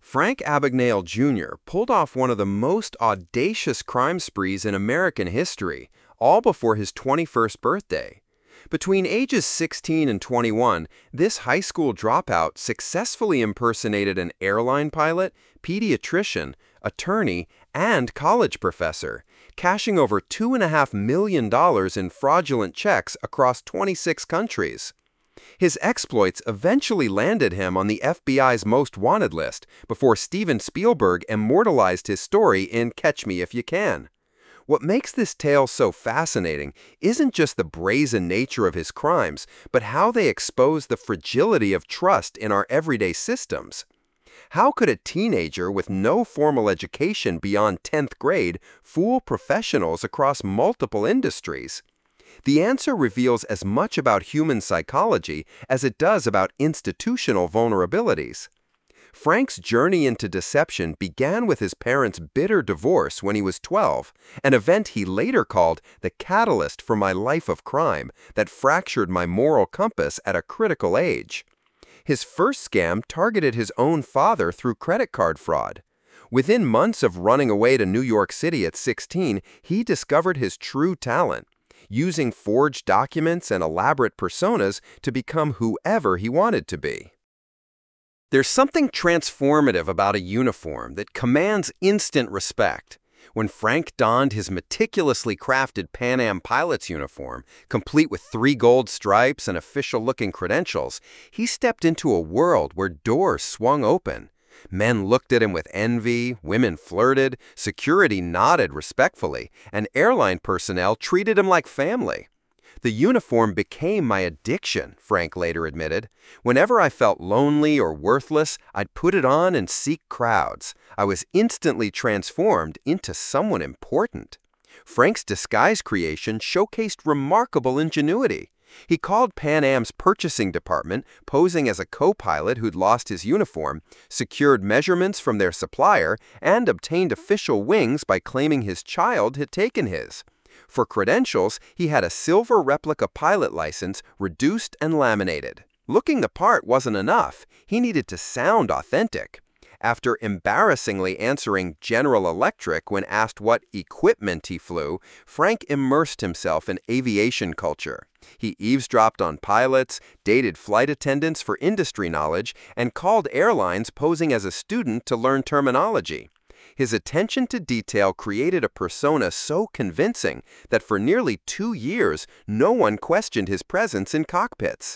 Frank Abagnale Jr. pulled off one of the most audacious crime sprees in American history, all before his 21st birthday. Between ages 16 and 21, this high school dropout successfully impersonated an airline pilot, pediatrician, attorney, and college professor, cashing over $2.5 million in fraudulent checks across 26 countries. His exploits eventually landed him on the FBI's most wanted list before Steven Spielberg immortalized his story in Catch Me If You Can. What makes this tale so fascinating isn't just the brazen nature of his crimes, but how they expose the fragility of trust in our everyday systems. How could a teenager with no formal education beyond 10th grade fool professionals across multiple industries? The answer reveals as much about human psychology as it does about institutional vulnerabilities. Frank's journey into deception began with his parents' bitter divorce when he was 12, an event he later called the catalyst for my life of crime that fractured my moral compass at a critical age. His first scam targeted his own father through credit card fraud. Within months of running away to New York City at 16, he discovered his true talent, using forged documents and elaborate personas to become whoever he wanted to be. There's something transformative about a uniform that commands instant respect. When Frank donned his meticulously crafted Pan Am pilot's uniform, complete with 3 gold stripes and official-looking credentials, he stepped into a world where doors swung open. Men looked at him with envy, women flirted, security nodded respectfully, and airline personnel treated him like family. The uniform became my addiction, Frank later admitted. Whenever I felt lonely or worthless, I'd put it on and seek crowds. I was instantly transformed into someone important. Frank's disguise creation showcased remarkable ingenuity. He called Pan Am's purchasing department, posing as a co-pilot who'd lost his uniform, secured measurements from their supplier, and obtained official wings by claiming his child had taken his. For credentials, he had a silver replica pilot license reduced and laminated. Looking the part wasn't enough. He needed to sound authentic. After embarrassingly answering General Electric when asked what equipment he flew, Frank immersed himself in aviation culture. He eavesdropped on pilots, dated flight attendants for industry knowledge, and called airlines posing as a student to learn terminology. His attention to detail created a persona so convincing that for nearly 2 years, no one questioned his presence in cockpits.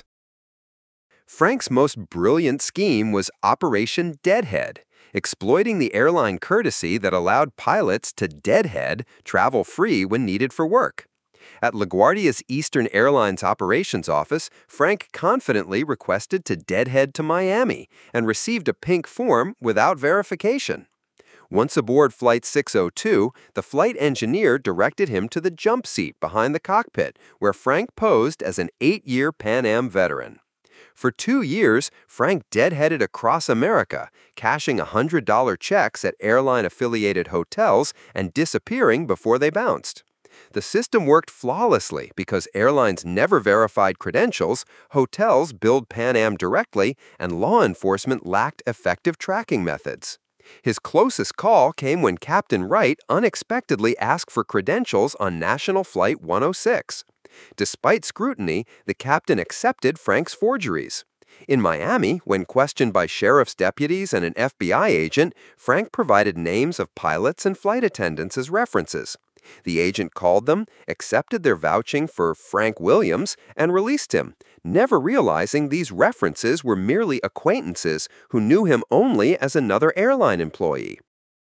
Frank's most brilliant scheme was Operation Deadhead, exploiting the airline courtesy that allowed pilots to deadhead, travel free when needed for work. At LaGuardia's Eastern Airlines operations office, Frank confidently requested to deadhead to Miami and received a pink form without verification. Once aboard Flight 602, the flight engineer directed him to the jump seat behind the cockpit, where Frank posed as an 8-year Pan Am veteran. For 2 years, Frank deadheaded across America, cashing $100 checks at airline-affiliated hotels and disappearing before they bounced. The system worked flawlessly because airlines never verified credentials, hotels billed Pan Am directly, and law enforcement lacked effective tracking methods. His closest call came when Captain Wright unexpectedly asked for credentials on National Flight 106. Despite scrutiny, the captain accepted Frank's forgeries. In Miami, when questioned by sheriff's deputies and an FBI agent, Frank provided names of pilots and flight attendants as references. The agent called them, accepted their vouching for Frank Williams, and released him, never realizing these references were merely acquaintances who knew him only as another airline employee.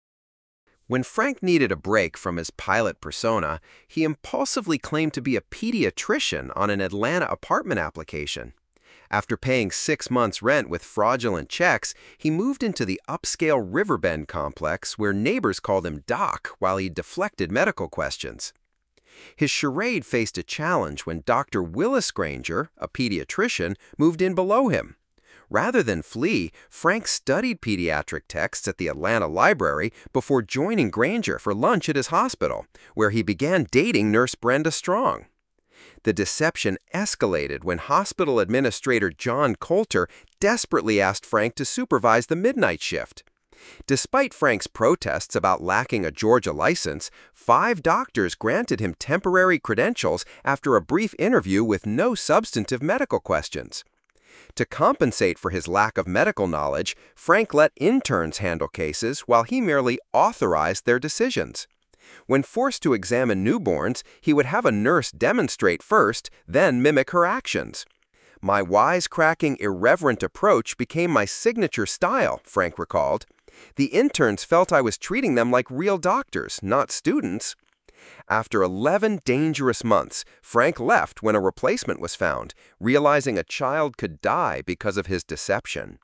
When Frank needed a break from his pilot persona, he impulsively claimed to be a pediatrician on an Atlanta apartment application. After paying 6 months' rent with fraudulent checks, he moved into the upscale Riverbend complex where neighbors called him Doc while he deflected medical questions. His charade faced a challenge when Dr. Willis Granger, a pediatrician, moved in below him. Rather than flee, Frank studied pediatric texts at the Atlanta Library before joining Granger for lunch at his hospital, where he began dating Nurse Brenda Strong. The deception escalated when hospital administrator John Coulter desperately asked Frank to supervise the midnight shift. Despite Frank's protests about lacking a Georgia license, 5 doctors granted him temporary credentials after a brief interview with no substantive medical questions. To compensate for his lack of medical knowledge, Frank let interns handle cases while he merely authorized their decisions. When forced to examine newborns, he would have a nurse demonstrate first, then mimic her actions. My wisecracking, irreverent approach became my signature style, Frank recalled. The interns felt I was treating them like real doctors, not students. After 11 dangerous months, Frank left when a replacement was found, realizing a child could die because of his deception.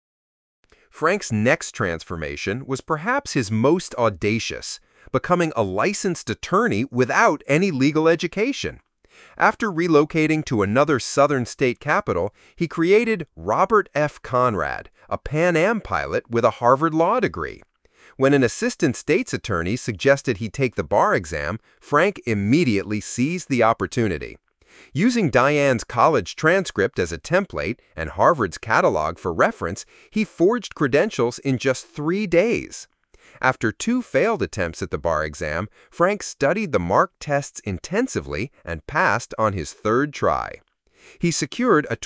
Frank's next transformation was perhaps his most audacious, becoming a licensed attorney without any legal education. After relocating to another southern state capital, he created Robert F. Conrad, a Pan Am pilot with a Harvard Law degree. When an assistant state's attorney suggested he take the bar exam, Frank immediately seized the opportunity. Using Diane's college transcript as a template and Harvard's catalog for reference, he forged credentials in just 3 days. After 2 failed attempts at the bar exam, Frank studied the marked tests intensively and passed on his 3rd try. He secured a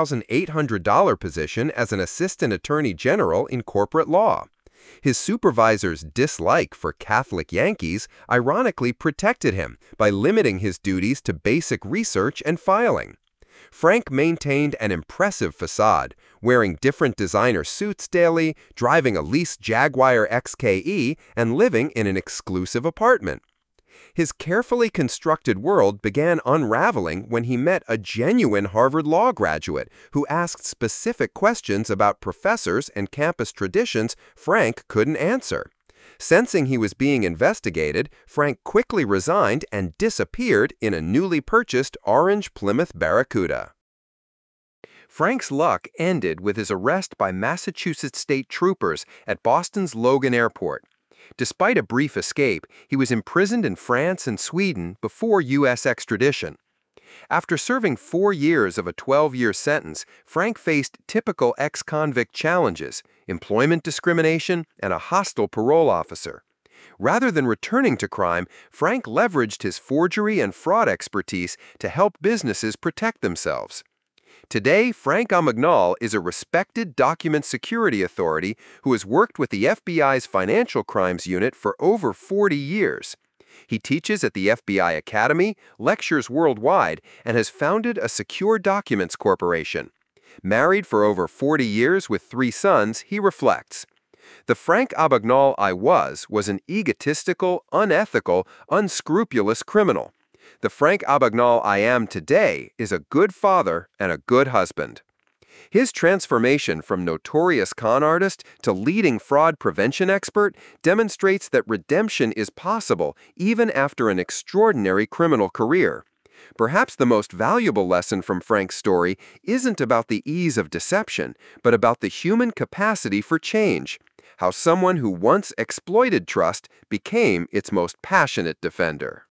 $12,800 position as an assistant attorney general in corporate law. His supervisor's dislike for Catholic Yankees ironically protected him by limiting his duties to basic research and filing. Frank maintained an impressive facade, wearing different designer suits daily, driving a leased Jaguar XKE, and living in an exclusive apartment. His carefully constructed world began unraveling when he met a genuine Harvard Law graduate who asked specific questions about professors and campus traditions Frank couldn't answer. Sensing he was being investigated, Frank quickly resigned and disappeared in a newly purchased orange Plymouth Barracuda. Frank's luck ended with his arrest by Massachusetts state troopers at Boston's Logan Airport. Despite a brief escape, he was imprisoned in France and Sweden before U.S. extradition. After serving 4 years of a 12-year sentence, Frank faced typical ex-convict challenges: employment discrimination and a hostile parole officer. Rather than returning to crime, Frank leveraged his forgery and fraud expertise to help businesses protect themselves. Today, Frank Abagnale is a respected document security authority who has worked with the FBI's Financial Crimes Unit for over 40 years. He teaches at the FBI Academy, lectures worldwide, and has founded a Secure Documents Corporation. Married for over 40 years with 3 sons, he reflects, "The Frank Abagnale I was an egotistical, unethical, unscrupulous criminal. The Frank Abagnale I am today is a good father and a good husband." His transformation from notorious con artist to leading fraud prevention expert demonstrates that redemption is possible even after an extraordinary criminal career. Perhaps the most valuable lesson from Frank's story isn't about the ease of deception, but about the human capacity for change, how someone who once exploited trust became its most passionate defender.